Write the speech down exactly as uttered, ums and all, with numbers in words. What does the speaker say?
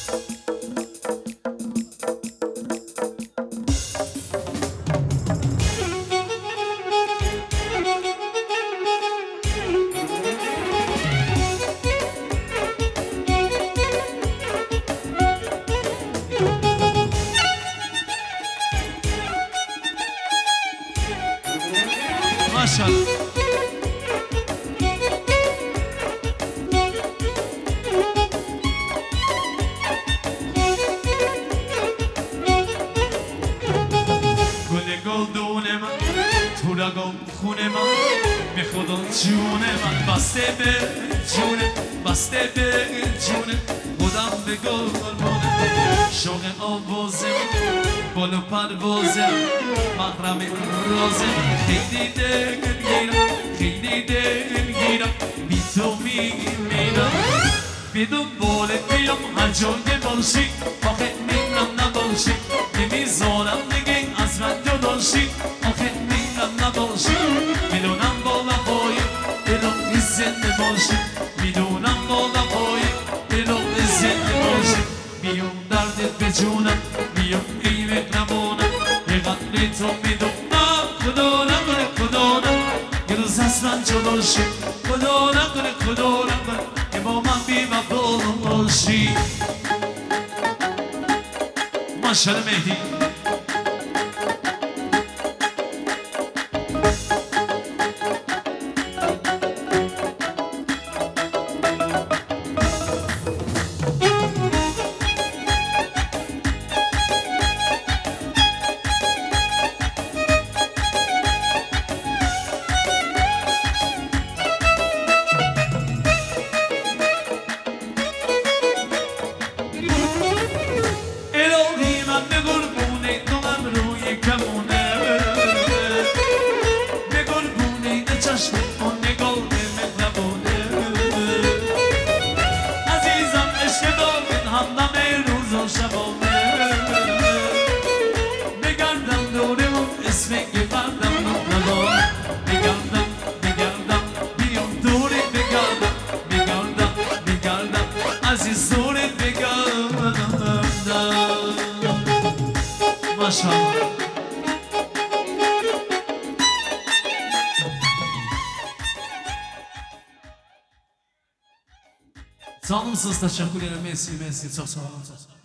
ماشاءالله گل گلدون من تو رگم خون من به خدا جون من بسته به جونه بسته به جونه خودم به گل قربونه شوق آواز من بالا پرواز محرم راز خیلی دلگیرم خیلی دلگیرم بی تو میمیرم به دنبالت بیام هر جای باشی آخه میرم نباشی نمیذارم دیگه از من جدا شی آخه میرم نباشی میدونم با وفای دلم زنده باشی میدونم با وفای دلم زنده باشی بیام دردت به جونم بیام قیمت نمونم یه قدر تو میدونم خدا نکنه خدا نکنه یه روز از من جدا شی خدا نکنه خدا نکنه که با من بی وفا باشی ماشاءالله مهدی ماشاءالله Sağ olun, teşekkür ederim. Merci, merci. Çok sağ olun.